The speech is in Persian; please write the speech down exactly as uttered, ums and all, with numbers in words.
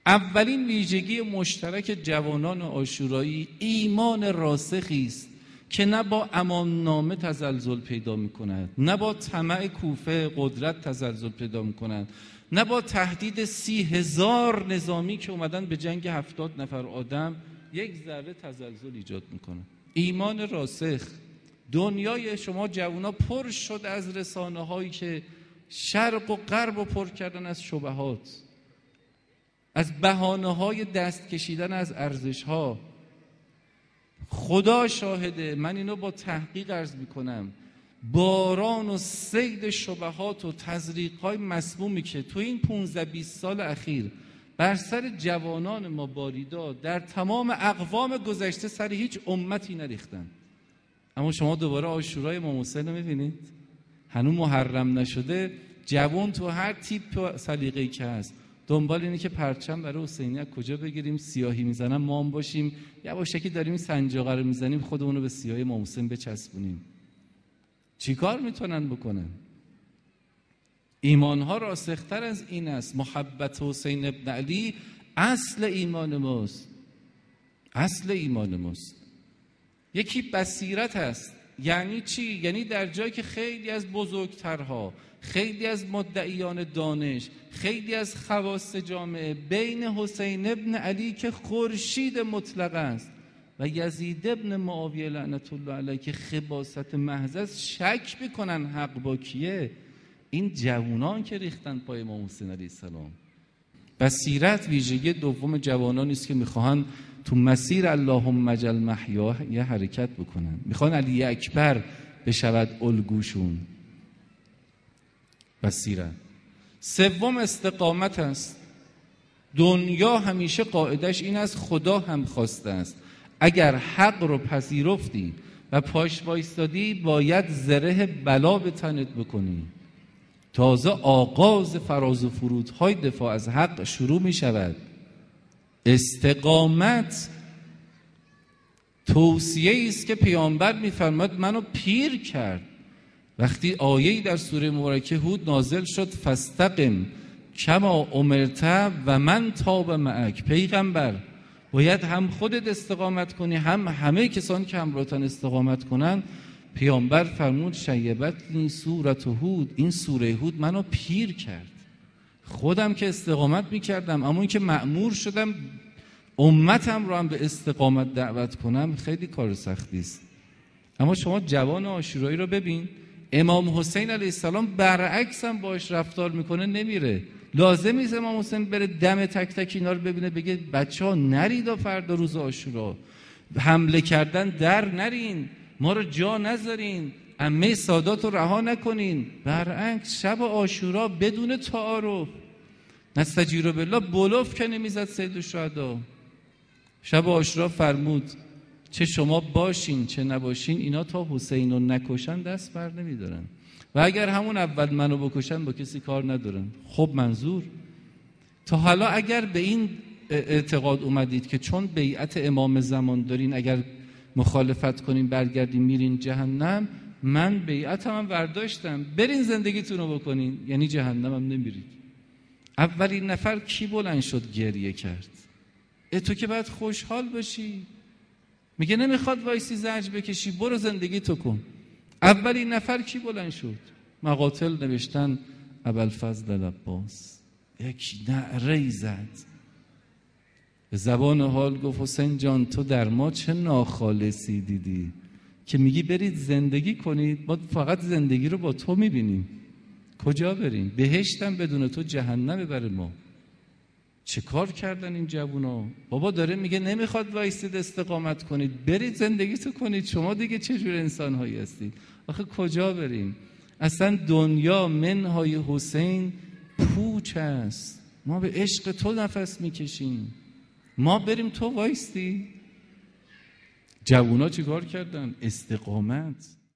اولین ویژگی مشترک جوانان عاشورایی ایمان راسخی است که نه با اماننامه تزلزل پیدا می‌کند، نه با طمع کوفه قدرت تزلزل پیدا می‌کند، نه با تهدید سی هزار نظامی که اومدن به جنگ هفتاد نفر آدم یک ذره تزلزل ایجاد می‌کنه. ایمان راسخ. دنیای شما جوانا پر شد از رسانه‌هایی که شرق و غرب رو پر کردن از شبهات، از بهانه‌های دست کشیدن از ارزش‌ها. خدا شاهده، من اینو با تحقیق عرض میکنم، باران و صید شبهات و تزریق‌های مسمومی که تو این پانزده بیست سال اخیر بر سر جوانان ما باریداد در تمام اقوام گذشته سر هیچ امتی نریختن. اما شما دوباره عاشورای امام حسین رو میبینید، هنوز محرم نشده، جوان تو هر تیپ سلیقه‌ای که هست دنبال اینه که پرچم برای حسینی از کجا بگیریم، سیاهی میزنن ما هم باشیم، یواشکی داریم این سنجاقه رو میزنیم خودمون رو به سیاهی امام حسین بچسبونیم. چی کار میتونن بکنن؟ ایمانها راسختر از این است. محبت حسین ابن علی اصل ایمان ماست، اصل ایمان ماست. یکی بصیرت است. یعنی چی؟ یعنی در جایی که خیلی از بزرگترها، خیلی از مدعیان دانش، خیلی از خواص جامعه بین حسین ابن علی که خورشید مطلق است و یزید ابن معاویه لعنت الله علیه که خباثت محض است شک میکنن حق با کیه. این جوانان که ریختن پای امام حسین علیه السلام. بصیرت ویژگی دوم جوانانی است که میخواهند تو مسیر اللهم اجعل محیا یه حرکت بکنن، میخوان علی اکبر بشود الگوشون. بصیرت. سوم استقامت است. دنیا همیشه قاعدش این است، خدا هم خواسته است اگر حق رو پذیرفتی و پاش وایستادی باید زره بلا به تنت بکنی. تازه آغاز فراز و فرودهای دفاع از حق شروع می شود. استقامت توصیه است که پیامبر می‌فرماید منو پیر کرد. وقتی آیه‌ای در سوره مبارکه هود نازل شد فاستقم کما امرت و من تاب معک، پیغمبر باید هم خودت استقامت کنی هم همه کسانی که همراهتن استقامت کنن. پیامبر فرمود شیبت این سوره هود، این سوره هود منو پیر کرد. خودم که استقامت میکردم اما این که مأمور شدم امتم رو هم به استقامت دعوت کنم خیلی کار سختی است. اما شما جوان عاشورایی رو ببین، امام حسین علیه السلام برعکس هم باش رفتار میکنه، نمیره. لازم نیست امام حسین بره دم تک تک اینا رو ببینه بگه بچه‌ها نرید فردا روز عاشورا، حمله کردن در نرین، ما رو جا نذارین، عمه سادات رو رها نکنین. برعکس شب عاشورا بدون تعارف، نستجیر بالله بلوف که نمیزد سید الشهدا. شب عاشورا فرمود چه شما باشین چه نباشین اینا تا حسین رو نکشن دست بر نمیدارن و اگر همون اول منو بکشن با کسی کار ندارن. خب منظور تا حالا اگر به این اعتقاد اومدید که چون بیعت امام زمان دارین اگر مخالفت کنین برگردین میرین جهنم، من بیعتم هم برداشتم، برین زندگیتون رو بکنین، یعنی جهنم هم نمیرید. اولین نفر کی بلند شد گریه کرد؟ اه تو که باید خوشحال باشی. میگه نمیخواد وایسی زجر بکشی، برو زندگی تو کن. اولین نفر کی بلند شد؟ مقاتل نوشتن ابوالفضل العباس یک نعره زد، به زبان حال گفت حسین جان تو در ما چه ناخالصی دیدی که میگی برید زندگی کنید، ما فقط زندگی رو با تو میبینیم، کجا بریم؟ بهشتم بدون تو جهنمه برای ما. چه کار کردن این جوونا؟ بابا داره میگه نمیخواد وایسید استقامت کنید، برید زندگی تو کنید، شما دیگه چه جور انسان هایی هستید؟ آخه کجا بریم؟ اصلا دنیا منهای حسین پوچ است، ما به عشق تو نفس میکشیم، ما بریم تو وایستی. جوونا چی کار کردن؟ استقامت.